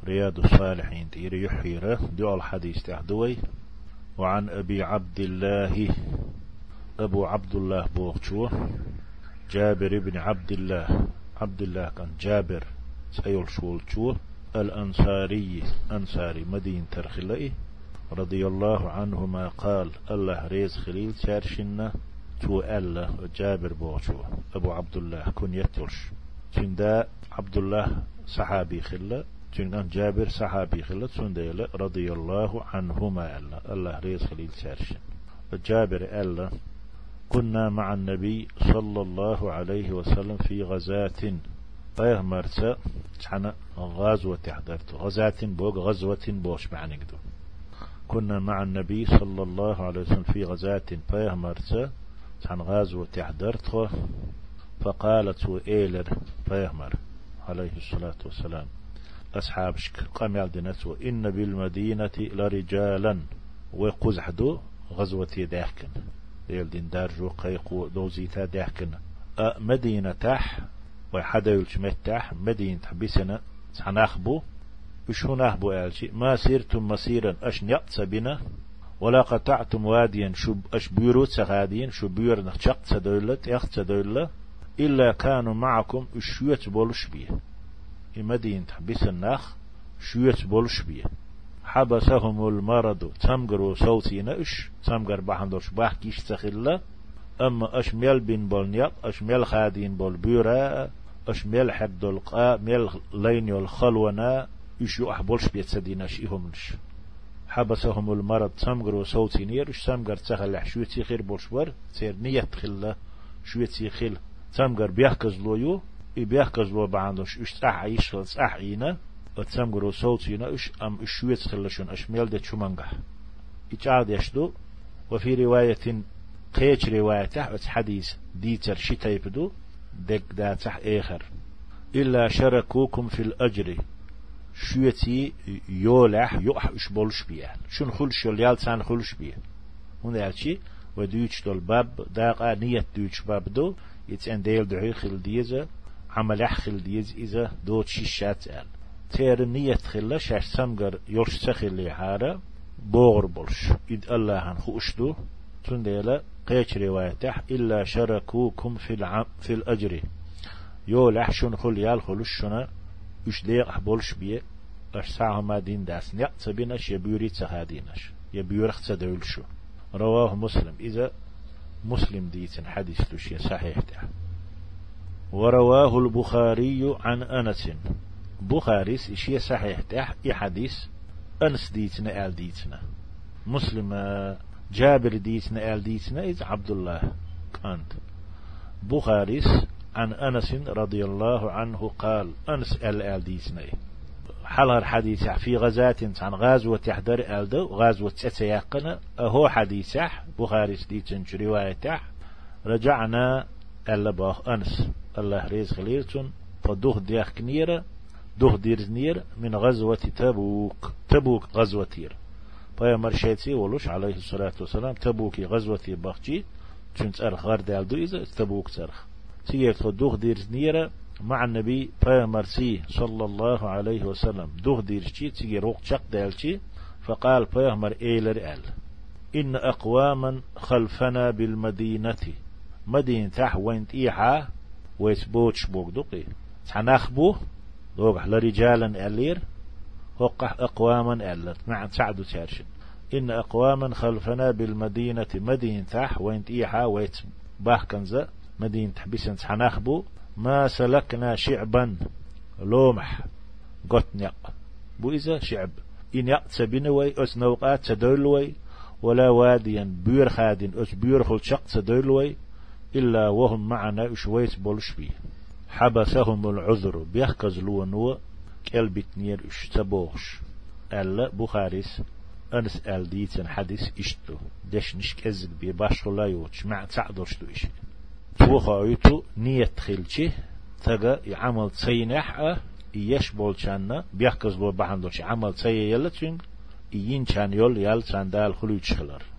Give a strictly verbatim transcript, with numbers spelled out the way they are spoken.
رياض الصالحين تيري يحيره دول حديث تحدوي. وعن أبي عبد الله أبو عبد الله بوغشو جابر بن عبد الله عبد الله كان جابر سيول شولشو الأنصاري أنصاري مدينة ترخلئي رضي الله عنهما قال الله ريز خليل سارشنا تو ألا جابر بوغشو أبو عبد الله كن يتلش تندا عبد الله صحابي خلا تندا جابر صحابي خلا تندا رضي الله عنهما ألا الله ريز خليل سارشن جابر ألا كنا مع النبي صلى الله عليه وسلم في غزاة طيه مرسى حنا غزوة حضرت غزاة بوغ غزوة بوش معنى كدو كنا مع النبي صلى الله عليه وسلم في غزاة طيه مرسى حنا غزوة حضرت فقالت وإيلر طيه مر عليه الصلاة والسلام أصحاب شك قام دينت وإن بالمدينة لرجالا وقزحدو غزوة داخكن يلدين دارجو قيقو دوزيتا داخكن أه مدينة تح وحدا يلشمت تح مدينة بسنة سنخبو وش هنخبو ألشي ما سيرتم مسيرا أش نقص بنا ولا قطعتم واديا شو أش بيروت سغادين شو بيور نخشق سدولة يخت سدولة إلا كانوا معكم شويت بولش بيه مدينة بسنة شويت بولش بيه حبسهم المرض تمغرو صوتينا اش تمغر بحندوش باحكيش تخلا اما اش ميل بين بولنيق اش ميل خادين بول بيرا اش ميل حد القاء ميل لين الخلونا اش يو احبولش بيتسدينا شيهمش حبسهم المرض تمغرو صوتينير اش تمغر تخلا شويتي خير بولشبر سير نيت خلا شويتي خيل تمغر بيحكزلو يو بيحكزلو بحندوش اش صح صح عينا وتسمغرو صوتينا اش ام اشويت خلشون اشميل ده شمانغا اجعاد يشدو وفي رواية قيش رواية تحت حديث ديتر شتا يبدو دك دا تح اخر إلا شركوكم في الأجر شويتي يولح يوح اشبولش بيه شون خلش يوليال تان خلش بيه هون يالشي ودوش دول باب داقا نيت دوش باب دو يتسان ديل دعي خل ديزة عمل خل ديز إذا دوت شيشات آل تير نية خلا شاش سمغر يولش سخلي حارة بوغر بولش إد الله عن خوشدو تنديلا قيش روايته إلا شركوكم في العم في الأجر يولح شون خليال خلوشنا اش ديق بولش بيه اش ساعه ما دين داس نيق تبينش يبيوري تخادينش يبيورخ تدولشو رواه مسلم إذا مسلم ديتن حديث لشي صحيح ده ورواه البخاري عن أنس بخاريس إشي صحيح ده إي حديث أنس ديتنا آل ديتنا مسلم جابر ديتنا آل ديتنا إذا عبد الله كانت بخاريس عن أنس رضي الله عنه قال أنس آل آل ديتنا حلر حديث في غزاة عن غازوة تحضر آل دو غازوة تتيقن هو حديث بخاريس ديتن رواية رجعنا ألا باخ أنس الله ريز خليرتون فدوه ديخ كنيرة دوه ديرزنير من غزوة تبوك تبوك غزوة تير فيا مرشيتي ولوش عليه الصلاة والسلام تبوكي غزوة باخجي تنت أرخ غرد يالدو إذا تبوك ترخ تيجي دوه ديرزنير مع النبي فيا مرسي صلى الله عليه وسلم دوه ديرشي تيجي روق شق دالشي فقال فيا مر إيلر آل إن أقواما خلفنا بالمدينة مدينة تح وينت إيحا ويتبوتش بوك دوقي تنخبو دوقح لرجالا ألير وقح أقواما ألر مع سعدو تارشن إن أقواما خلفنا بالمدينة مدينة تح وينت إيحا ويتباه كنزا مدينة تحبسن تنخبو ما سلكنا شعبا لومح قطنق بو إذا شعب إن يقتبنوي أس نوقات تدولوي ولا واديا بير خادين أس بير خلشق تدولوي إلا وهم معنا شويت بولش بي حبسهم العذر بيحكز لونو كالبت نير اشتبوش ألا بخاريس أنس أل ديتن حديث اشتو دش نش كزق بي باش لا يوتش مع تعدوش تو إشي توخايتو نيت خلشي تغا يعمل تسينح إيش بولشانا بيحكز لو بحندوش عمل تسي يلا تشنج إيين كان يول يال تاندال خلوش خلر